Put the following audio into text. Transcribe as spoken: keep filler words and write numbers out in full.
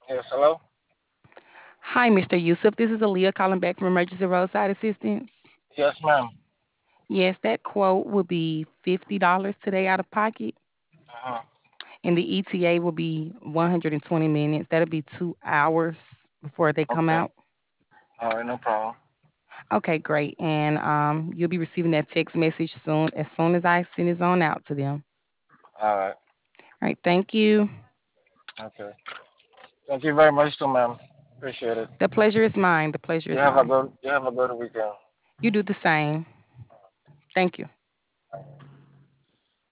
Yes, hello? Hi, mister Yusuf. This is Aaliyah calling back from Emergency Roadside Assistance. Yes, ma'am. Yes, that quote will be fifty dollars today out of pocket, Uh-huh. and the E T A will be one hundred twenty minutes. That'll be two hours before they come Okay. out. All right, no problem. Okay, great. And um, you'll be receiving that text message soon, as soon as I send it on out to them. All right. All right, thank you. Okay. Thank you very much, too, ma'am. Appreciate it. The pleasure is mine. The pleasure You is have a mine. good you have a good weekend. You do the same. Thank you.